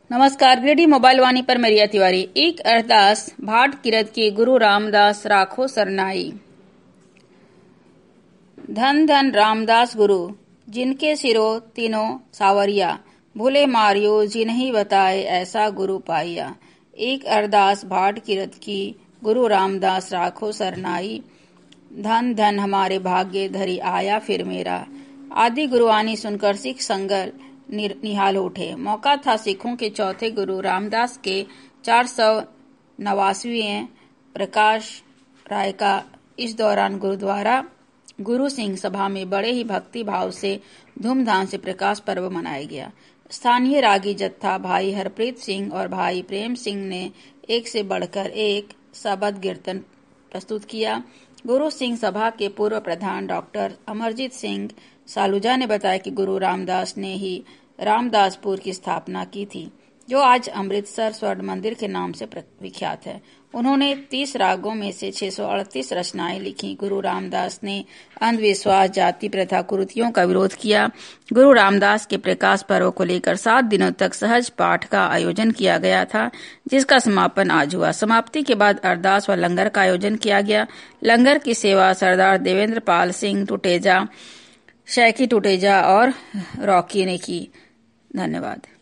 नमस्कार। ग्रेडी मोबाइल वाणी पर मेरिया तिवारी। एक अरदास भाट किरत की गुरु रामदास राखो सरनाई। धन धन रामदास गुरु, जिनके सिरो तीनों सावरिया, भूले मारियो जिन्हीं बताए ऐसा गुरु पाइया। एक अरदास भाट किरत की गुरु रामदास राखो सरनाई। धन धन हमारे भाग्य धरी आया फिर मेरा। आदि गुरुवाणी सुनकर सिख संगल निहाल उठे। मौका था सिखों के चौथे गुरु रामदास के 489वें प्रकाश राय का। इस दौरान गुरुद्वारा गुरु सिंह सभा में बड़े ही भक्ति भाव से धूमधाम से प्रकाश पर्व मनाया गया। स्थानीय रागी जत्था भाई हरप्रीत सिंह और भाई प्रेम सिंह ने एक से बढ़कर एक शबद कीर्तन प्रस्तुत किया। गुरु सिंह सभा के पूर्व प्रधान डॉक्टर अमरजीत सिंह सालूजा ने बताया कि गुरु रामदास ने ही रामदासपुर की स्थापना की थी, जो आज अमृतसर स्वर्ण मंदिर के नाम से विख्यात है। उन्होंने 30 रागों में से 638 रचनाएं लिखी। गुरु रामदास ने अंधविश्वास, जाति प्रथा, कुरीतियों का विरोध किया। गुरु रामदास के प्रकाश पर्व को लेकर 7 दिनों तक सहज पाठ का आयोजन किया गया था, जिसका समापन आज हुआ। समाप्ति के बाद अरदास व लंगर का आयोजन किया गया। लंगर की सेवा सरदार देवेंद्र पाल सिंह टुटेजा, शैकी टुटेजा और रॉकी ने की। धन्यवाद।